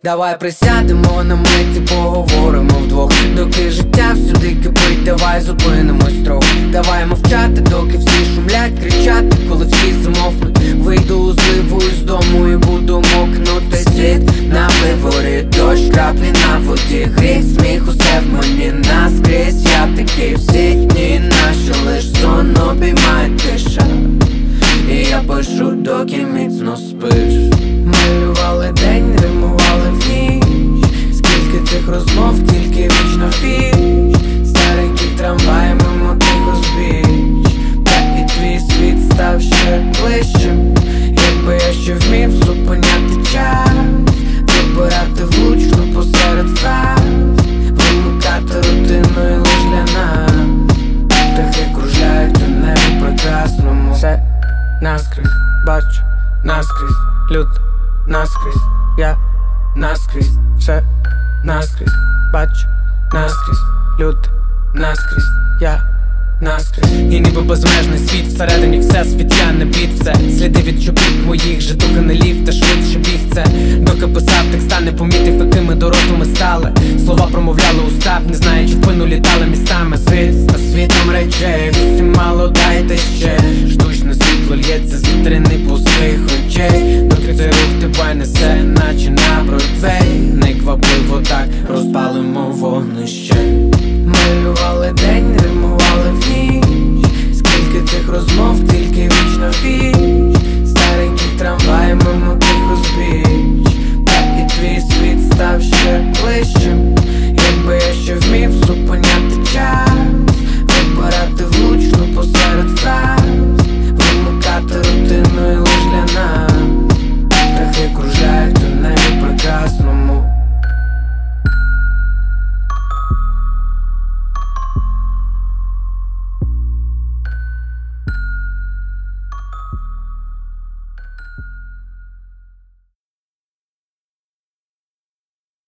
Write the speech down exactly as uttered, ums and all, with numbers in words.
Давай присядемо на мить і поговоримо вдвох. Доки життя всюди кипить, давай зупинимось трохи. Давай мовчати, доки всі шумлять, кричати, коли всі замовкнуть. Вийду у зливу із дому і буду мокнути. Світ на виворі, дощ, краплі на воді, гріх, сміх, усе в мені наскрізь. Я такий всі дні наші, лиш сон обіймає тиша. І я пишу, доки міцно спиш. Малювали день, римували в ніч. Скільки цих розмов, тільки вічно фіч. Старенький трамвай мимо тих узбіч. Так і твій світ став ще ближчим. Якби я ще вмів зупиняти час, вибирати влучно посеред фраз, вимикати рутиною лиш для нас. Птахи кружляють у небі прекрасному. Все наскрізь бачу, наскрізь люто, наскрізь я, наскрізь все, наскрізь бачу, наскрізь люто, наскрізь я, наскрізь. І ніби безмежний світ, всередині всесвіт, я не бід все. Сліди від чобіт моїх, житуха не лів, та швидше біг це. Доки писав текста, не помітив, якими дорослими стали. Слова промовляли уста, не знаючи, впину літали містами. Світ та світом речей, всім мало дайте ще. Штучне світло лється з вітрини пустих очей. Доки цей рух тебе несе, наче на Бродвей. Неквапливо так розпалимо вогнище.